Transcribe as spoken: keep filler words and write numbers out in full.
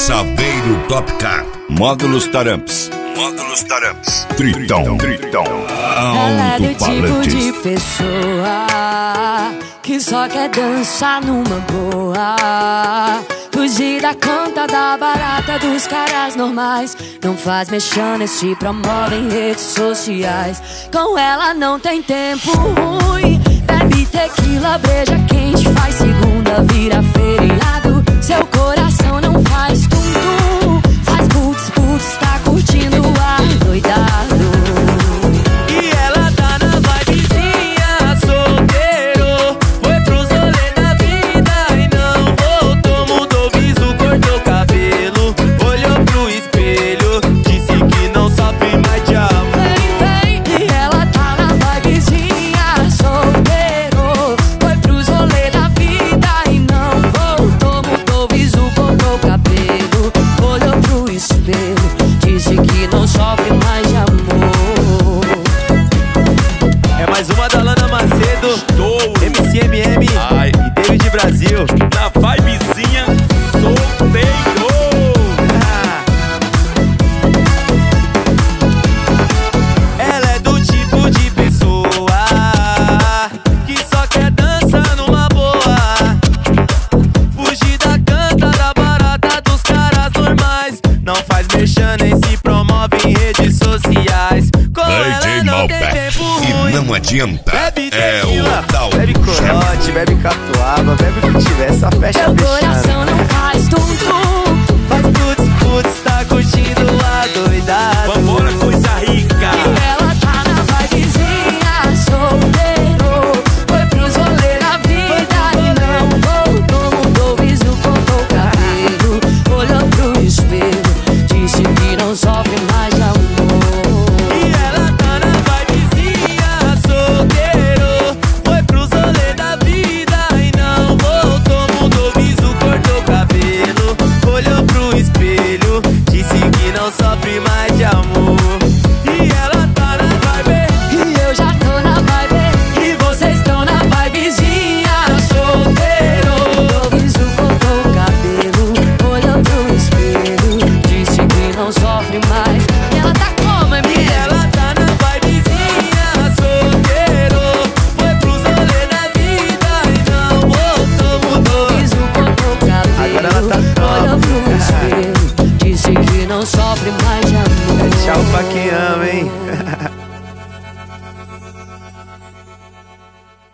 Saveiro Topcar. Módulos Taramps. Módulos Taramps. Tritão. Tritão. Ela é do tipo de pessoa que só quer dançar numa boa. Fugir da canta, da barata, dos caras normais. Não faz mexendo, se promove em redes sociais. Com ela não tem tempo ruim. Bebe tequila, breja quente, faz segunda, vira feriado. Seu coração não faz tum-tum, faz putz, putz, tá curtindo o ar doidado. E ela tá na vibezinha, solteiro. Foi pros rolê da vida e não voltou. Mudou viso, cortou cabelo, olhou pro espelho, disse que não sofre mais de amor. Vem, vem, e ela tá na vibezinha, solteiro. Foi pros rolê da vida e não voltou. Mudou viso, cortou cabelo, olhou pro espelho, disse que não sofre mais de amor. É mais uma da Lana Macedo, Tô. M C M M Ai. e David Brasil. Na vibezinha, solteiro. Ah. Ela é do tipo de pessoa que só quer dançar numa boa. Fugir da canta, da barata, dos caras normais. Não faz mexer nem se promove em redes sociais. Com ela D J não tem Malbec. tempo E ruim. não adianta. Bebe É tequila, o tal bebe corote, bebe catuaba, bebe o que tiver, só fecha Seu fechando. coração não